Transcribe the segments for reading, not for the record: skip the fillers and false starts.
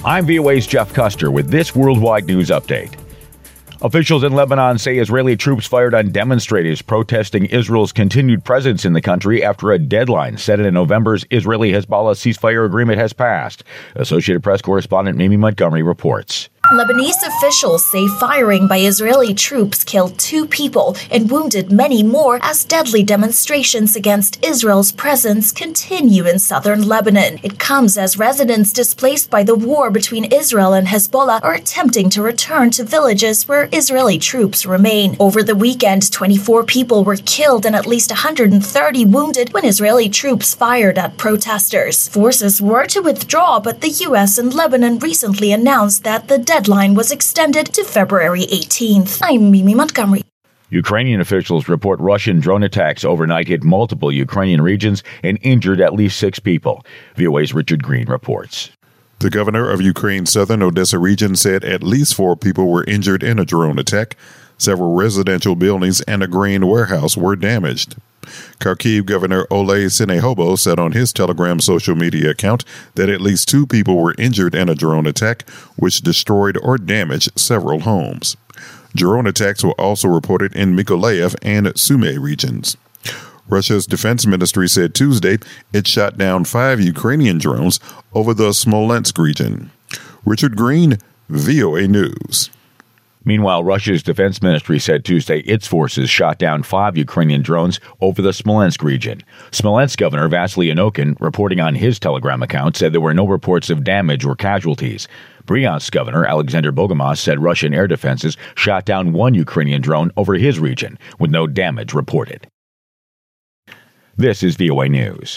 I'm VOA's Jeff Custer with this worldwide news update. Officials in Lebanon say Israeli troops fired on demonstrators protesting Israel's continued presence in the country after a deadline set in November's Israeli-Hezbollah ceasefire agreement has passed. Associated Press correspondent Mimi Montgomery reports. Lebanese officials say firing by Israeli troops killed 2 people and wounded many more as deadly demonstrations against Israel's presence continue in southern Lebanon. It comes as residents displaced by the war between Israel and Hezbollah are attempting to return to villages where Israeli troops remain. Over the weekend, 24 people were killed and at least 130 wounded when Israeli troops fired at protesters. Forces were to withdraw, but the U.S. and Lebanon recently announced that the deadline was extended to February 18th. I'm Mimi Montgomery. Ukrainian officials report Russian drone attacks overnight hit multiple Ukrainian regions and injured at least 6 people. VOA's Richard Green reports. The governor of Ukraine's southern Odessa region said at least 4 people were injured in a drone attack. Several residential buildings and a grain warehouse were damaged. Kharkiv Governor Oleh Syniehobov said on his Telegram social media account that at least 2 people were injured in a drone attack, which destroyed or damaged several homes. Drone attacks were also reported in Mykolaiv and Sumy regions. Russia's defense ministry said Tuesday it shot down 5 Ukrainian drones over the Smolensk region. Richard Green, VOA News. Meanwhile, Russia's defense ministry said Tuesday its forces shot down 5 Ukrainian drones over the Smolensk region. Smolensk Governor Vasily Anokin, reporting on his Telegram account, said there were no reports of damage or casualties. Bryansk Governor Alexander Bogomaz said Russian air defenses shot down 1 Ukrainian drone over his region, with no damage reported. This is VOA News.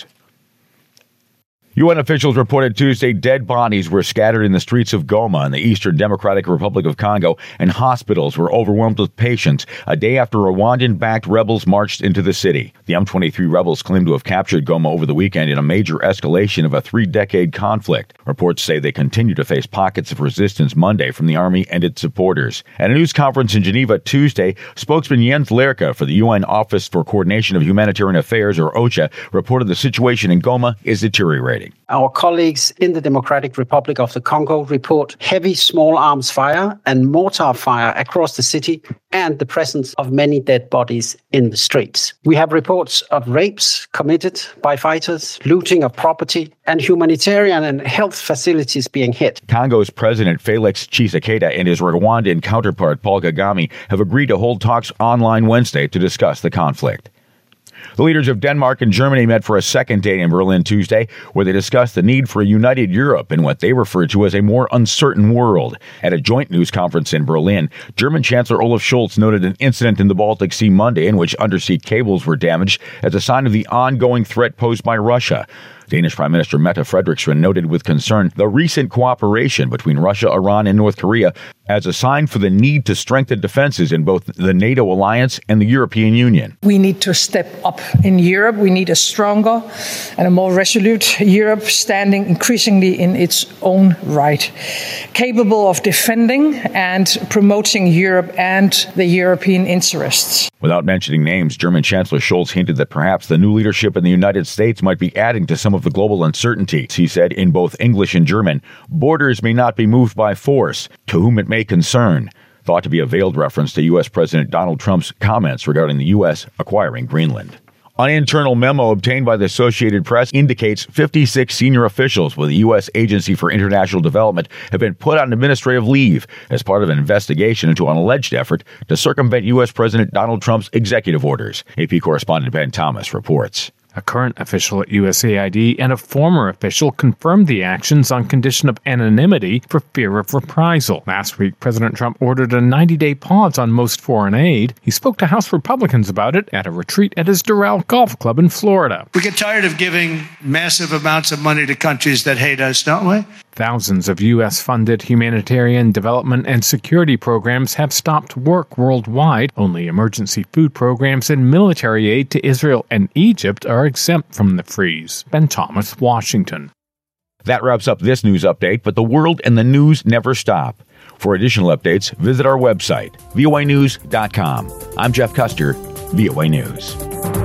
UN officials reported Tuesday dead bodies were scattered in the streets of Goma in the Eastern Democratic Republic of Congo, and hospitals were overwhelmed with patients a day after Rwandan-backed rebels marched into the city. The M23 rebels claim to have captured Goma over the weekend in a major escalation of a 3-decade conflict. Reports say they continue to face pockets of resistance Monday from the army and its supporters. At a news conference in Geneva Tuesday, spokesman Jens Lerke for the UN Office for Coordination of Humanitarian Affairs, or OCHA, reported the situation in Goma is deteriorating. Our colleagues in the Democratic Republic of the Congo report heavy small arms fire and mortar fire across the city and the presence of many dead bodies in the streets. We have reports of rapes committed by fighters, looting of property, and humanitarian and health facilities being hit. Congo's President Felix Tshisekedi and his Rwandan counterpart Paul Kagame have agreed to hold talks online Wednesday to discuss the conflict. The leaders of Denmark and Germany met for a second day in Berlin Tuesday, where they discussed the need for a united Europe in what they referred to as a more uncertain world. At a joint news conference in Berlin, German Chancellor Olaf Scholz noted an incident in the Baltic Sea Monday in which undersea cables were damaged as a sign of the ongoing threat posed by Russia. Danish Prime Minister Mette Frederiksen noted with concern the recent cooperation between Russia, Iran, and North Korea as a sign for the need to strengthen defenses in both the NATO alliance and the European Union. We need to step up in Europe. We need a stronger and a more resolute Europe standing increasingly in its own right, capable of defending and promoting Europe and the European interests. Without mentioning names, German Chancellor Scholz hinted that perhaps the new leadership in the United States might be adding to some of the global uncertainties. He said in both English and German, borders may not be moved by force, to whom it may concern, thought to be a veiled reference to U.S. President Donald Trump's comments regarding the U.S. acquiring Greenland. An internal memo obtained by the Associated Press indicates 56 senior officials with the U.S. Agency for International Development have been put on administrative leave as part of an investigation into an alleged effort to circumvent U.S. President Donald Trump's executive orders. AP correspondent Ben Thomas reports. A current official at USAID and a former official confirmed the actions on condition of anonymity for fear of reprisal. Last week, President Trump ordered a 90-day pause on most foreign aid. He spoke to House Republicans about it at a retreat at his Doral Golf Club in Florida. We get tired of giving massive amounts of money to countries that hate us, don't we? Thousands of U.S.-funded humanitarian development and security programs have stopped work worldwide. Only emergency food programs and military aid to Israel and Egypt are exempt from the freeze. Ben Thomas, Washington. That wraps up this news update, but the world and the news never stop. For additional updates, visit our website, voanews.com. I'm Jeff Custer, VOA News.